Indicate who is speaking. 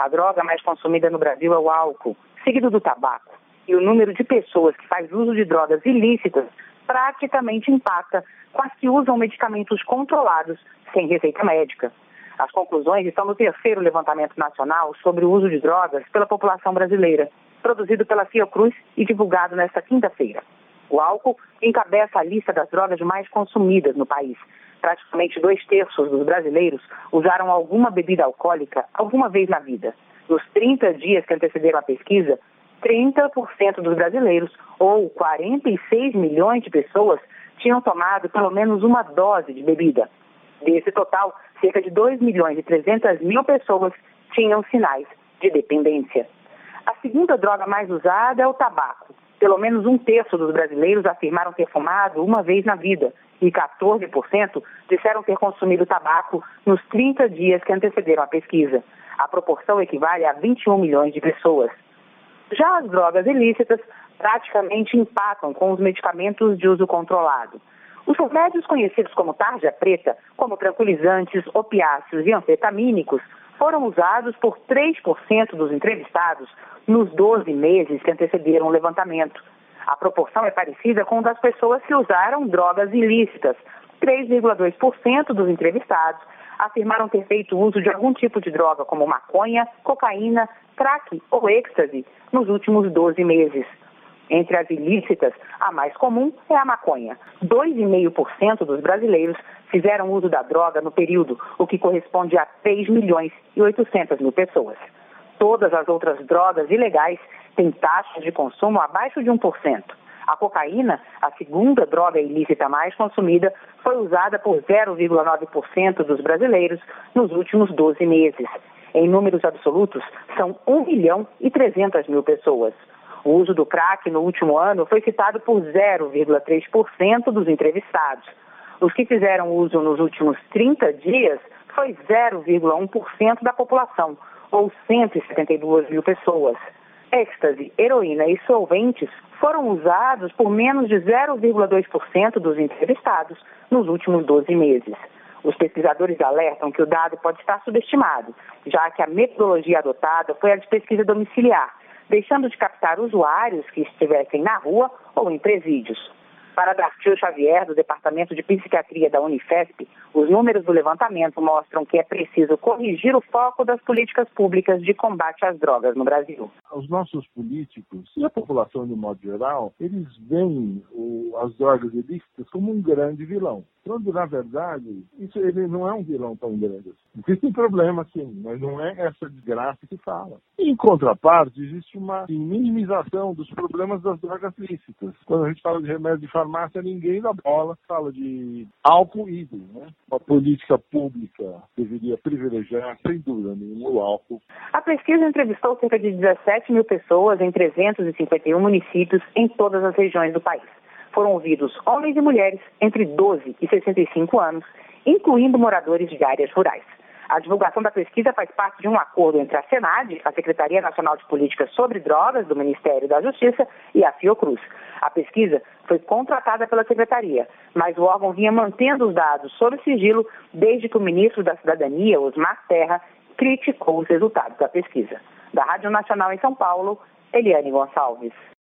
Speaker 1: A droga mais consumida no Brasil é o álcool, seguido do tabaco. E o número de pessoas que faz uso de drogas ilícitas praticamente empata com as que usam medicamentos controlados sem receita médica. As conclusões estão no terceiro levantamento nacional sobre o uso de drogas pela população brasileira, produzido pela Fiocruz e divulgado nesta quinta-feira. O álcool encabeça a lista das drogas mais consumidas no país. Praticamente 2/3 dos brasileiros usaram alguma bebida alcoólica alguma vez na vida. Nos 30 dias que antecederam a pesquisa, 30% dos brasileiros, ou 46 milhões de pessoas, tinham tomado pelo menos uma dose de bebida. Desse total, cerca de 2.300.000 pessoas tinham sinais de dependência. A segunda droga mais usada é o tabaco. Pelo menos 1/3 dos brasileiros afirmaram ter fumado uma vez na vida e 14% disseram ter consumido tabaco nos 30 dias que antecederam a pesquisa. A proporção equivale a 21 milhões de pessoas. Já as drogas ilícitas praticamente empatam com os medicamentos de uso controlado. Os remédios conhecidos como tarja preta, como tranquilizantes, opiáceos e anfetamínicos, foram usados por 3% dos entrevistados nos 12 meses que antecederam o levantamento. A proporção é parecida com a das pessoas que usaram drogas ilícitas. 3,2% dos entrevistados afirmaram ter feito uso de algum tipo de droga, como maconha, cocaína, crack ou êxtase, nos últimos 12 meses. Entre as ilícitas, a mais comum é a maconha. 2,5% dos brasileiros fizeram uso da droga no período, o que corresponde a 3.800.000 pessoas. Todas as outras drogas ilegais têm taxas de consumo abaixo de 1%. A cocaína, a segunda droga ilícita mais consumida, foi usada por 0,9% dos brasileiros nos últimos 12 meses. Em números absolutos, são 1.300.000 pessoas. O uso do crack no último ano foi citado por 0,3% dos entrevistados. Os que fizeram uso nos últimos 30 dias foi 0,1% da população, ou 172.000 pessoas. Êxtase, heroína e solventes foram usados por menos de 0,2% dos entrevistados nos últimos 12 meses. Os pesquisadores alertam que o dado pode estar subestimado, já que a metodologia adotada foi a de pesquisa domiciliar, deixando de captar usuários que estivessem na rua ou em presídios. Para Dartil Xavier, do Departamento de Psiquiatria da Unifesp, os números do levantamento mostram que é preciso corrigir o foco das políticas públicas de combate às drogas no Brasil.
Speaker 2: Os nossos políticos e a população de modo geral, eles veem as drogas ilícitas como um grande vilão. Quando, na verdade, ele não é um vilão tão grande assim. Existem problemas, sim, mas não é essa desgraça que fala. Em contraparte, existe uma minimização dos problemas das drogas lícitas. Quando a gente fala de remédio de farmácia, ninguém dá bola, fala de álcool e ídolo, né? Uma política pública deveria privilegiar, sem dúvida nenhuma, o álcool.
Speaker 1: A pesquisa entrevistou cerca de 17.000 pessoas em 351 municípios em todas as regiões do país. Foram ouvidos homens e mulheres entre 12 e 65 anos, incluindo moradores de áreas rurais. A divulgação da pesquisa faz parte de um acordo entre a SENAD, a Secretaria Nacional de Políticas sobre Drogas do Ministério da Justiça, e a Fiocruz. A pesquisa foi contratada pela Secretaria, mas o órgão vinha mantendo os dados sob sigilo desde que o ministro da Cidadania, Osmar Terra, criticou os resultados da pesquisa. Da Rádio Nacional em São Paulo, Eliane Gonçalves.